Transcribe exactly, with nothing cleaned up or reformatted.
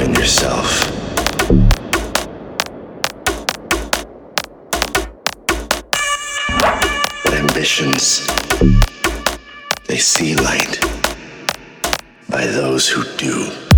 believe in yourself. But ambitions, they see light by those who do.